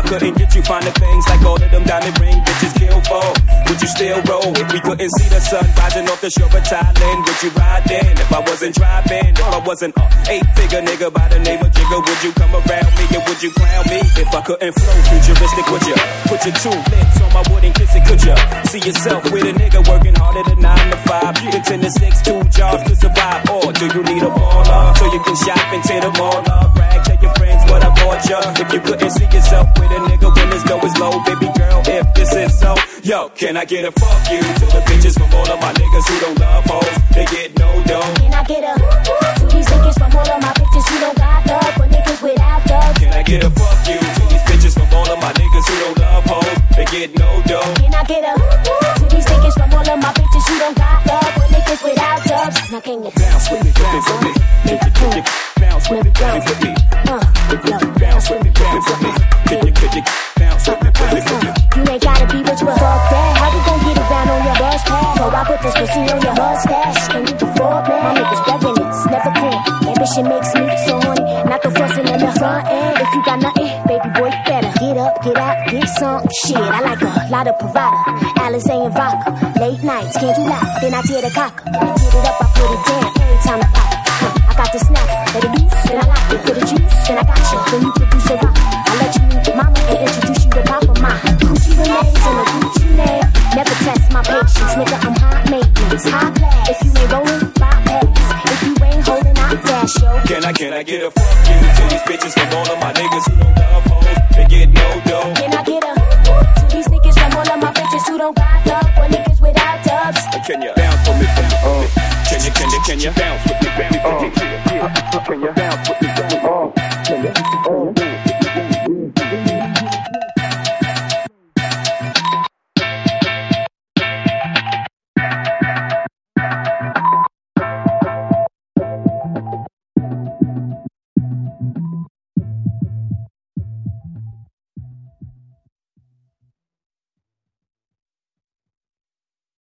couldn't get you finer things like all of them diamond ring bitches kill for? Would you still roll if we couldn't see the sun rising off the shore of Thailand? Would you ride then if I wasn't driving? If I wasn't a 8-figure nigga by the name of Jigga, would you come around me and would you clown me? If I couldn't flow futuristic, would you put your 2 lips on my wood and kiss it? Could you see yourself with a nigga working harder than 9 to 5, than 10 to 6, 2 jobs to survive? Or do you need a baller so you can shop into the mall? Brag, tell your friends what I bought you. If you couldn't see yourself with a nigga when his dough is low, baby girl, if this is so, yo, can I get a fuck you to the bitches from all of my niggas who don't love hoes? They get no dough. Can I get a to these niggas from all of my bitches who don't got love for niggas without love? Can I get a fuck you to these bitches from all of my niggas who don't love hoes? They get no dough. Can I get a to these niggas from all of my bitches who don't got love for niggas without love? Now can you bounce with me, bounce with me, bounce with me, bounce with me, bounce with me, bounce with me, can you bounce with me, bounce with me? You ain't gotta be rich, but fuck that. How we gon' get around on your bus pass? So I put this pussy on your mustache. Can you afford that? My niggas begging it, it's never cool. Ambition makes me so horny, not the fussing in the front end. If you got nothing, baby boy, you better get up, get out, get some shit. I like a lot of Prada, Alice and vodka. Late nights, can't you lie? Then I tear the cock. Get it up, I put it down every time I pop it. I got the snap, let it loose, then I lock it. Put the juice, then I got you. Then you produce a rock. I let you meet mama and introduce you to papa. My Gucci remains in a Gucci name. Never test my patience, nigga. I'm high maintenance, high class. If you ain't rolling, bypass. If you ain't holding, I dash, yo. Can I get a fuck you to these bitches from all of my niggas who don't love hoes? They get no dough. Can I get a to these niggas from all of my bitches who don't got love for niggas without dubs? Can you bounce for me, bounce for me? Can you bounce